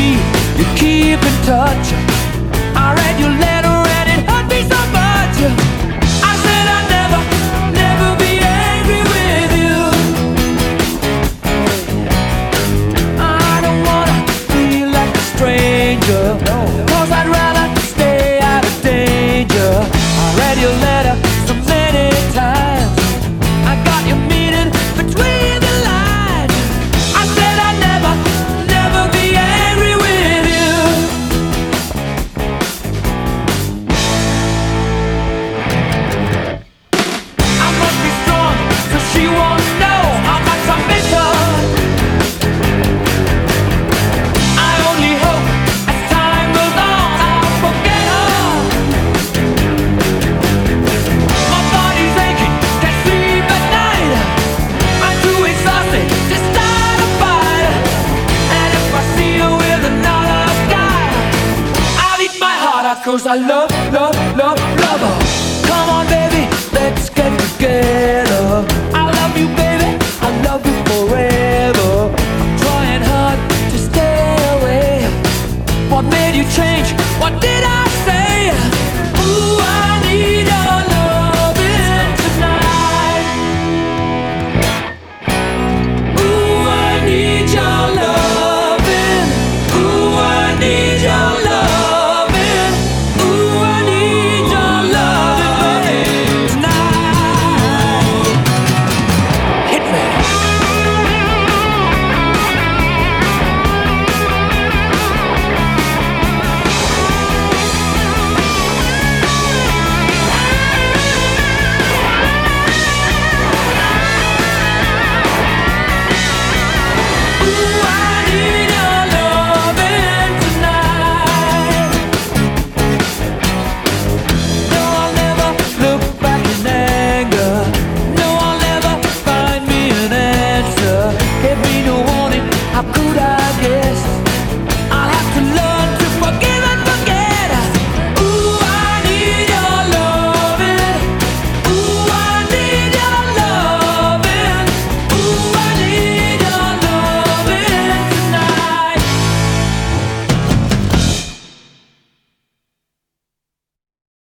me you keep in touch. I read your letter and it hurt me so much. I said I'd never, never be angry with you. I don't wanna feel like a stranger, 'cause I'd rather stay out of danger. I read your letter so many times, I got your meaning between the lines. I said I'd never, never be angry with you. I must be strong so she won't know how much I miss her. I only hope as time goes on I'll forget her. My body's aching, can't sleep at night. I'm too exhausted to start a fight. And if I see you with another guy, I'll eat my heart out, 'cause I love, love, love, love her. Come on baby, let's get together. I love you baby, I love you forever. I'm trying hard to stay away. What made you change? What did I